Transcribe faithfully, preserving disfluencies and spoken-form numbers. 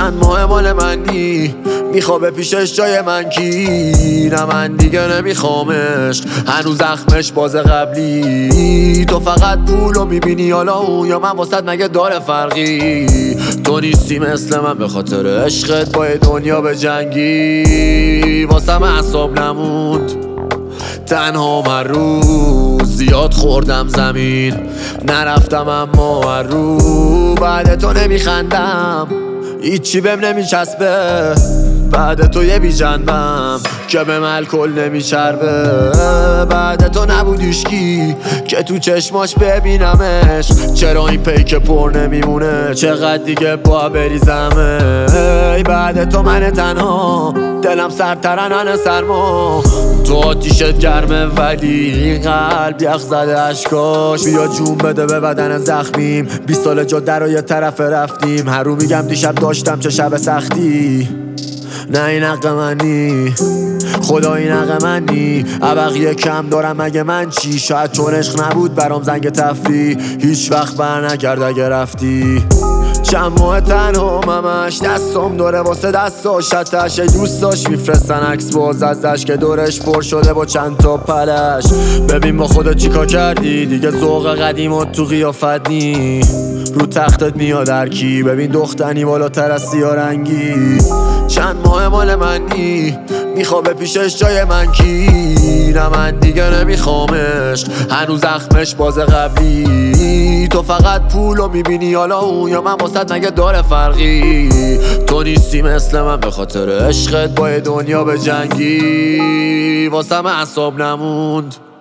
چند ماه مال منی، میخوابه پیشش جای من کی؟ نه من دیگه نمیخوامش، هنوز زخمش باز قبلی. تو فقط پولو میبینی حالا اون، یا من واسط مگه داره فرقی؟ تو نیستی مثل من به خاطر عشقت با دنیا به جنگی. واسم اعصاب نموند تنها من روز، زیاد خوردم زمین نرفتم اما هر رو. بعد تو نمیخندم هیچی بهم نمیچسبه، بعد تو یه بی جنبم که به الکل نمیچربه. بعد تو نبود هیشکی که تو چشماش ببینمش، چرا این پیک پر نمیمونه؟ چقدر دیگه با بریزمه؟ ای بعد تو من تنها، دلم سرترنن سرما. تو آتیشت گرمه ولی قلب یخ زده اشکاش. بیا جون بده به بدن زخمیم، بیست سال جاده رو یه طرف رفتیم. هر رو میگم دیشب داشتم چه شب سختی. نه این حق منی، خدا این حق منی. عبقیه کم دارم مگه من چی؟ شاید چون عشق نبود برام زنگ تفریح، هیچ وقت بر نکرد اگه رفتی. چند ماه تنها ممش، دستم داره واسه دستاش شتش. دوستاش میفرستن عکس باز ازش که دورش پر شده با چند تا پلش. ببین با خودت چیکار کردی دیگه، ذوق قدیمات تو قیافت نی. رو تختت میاد هرکی، ببین دختنی بالاتر از سیارنگی. چند ماه مال منی، میخوابه پیشش جای من کی؟ نه من دیگه نمیخوامش، هنوز زخمش باز قبلی. تو فقط پولو میبینی حالا اون، یا من واسط مگه داره فرقی؟ تو نیستی مثل من به خاطر عشقت با دنیا به جنگی. واسم اعصاب نموند